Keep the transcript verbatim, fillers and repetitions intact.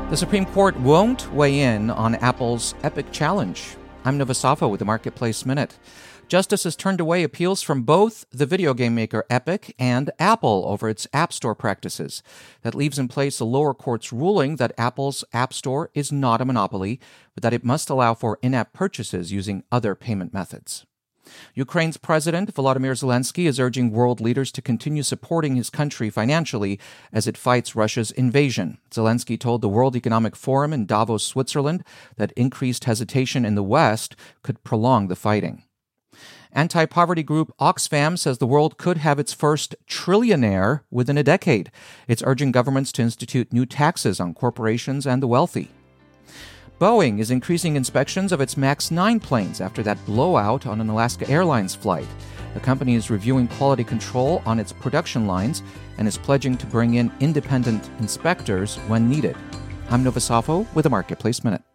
The Supreme Court won't weigh in on Apple's Epic challenge. I'm Novasafo with the Marketplace Minute. Justice has turned away appeals from both the video game maker Epic and Apple over its App Store practices. That leaves in place a lower court's ruling that Apple's App Store is not a monopoly, but that it must allow for in-app purchases using other payment methods. Ukraine's President Volodymyr Zelensky is urging world leaders to continue supporting his country financially as it fights Russia's invasion. Zelensky told the World Economic Forum in Davos, Switzerland, that increased hesitation in the West could prolong the fighting. Anti-poverty group Oxfam says the world could have its first trillionaire within a decade. It's urging governments to institute new taxes on corporations and the wealthy. Boeing is increasing inspections of its MAX nine planes after that blowout on an Alaska Airlines flight. The company is reviewing quality control on its production lines and is pledging to bring in independent inspectors when needed. I'm Novasafo with the Marketplace Minute.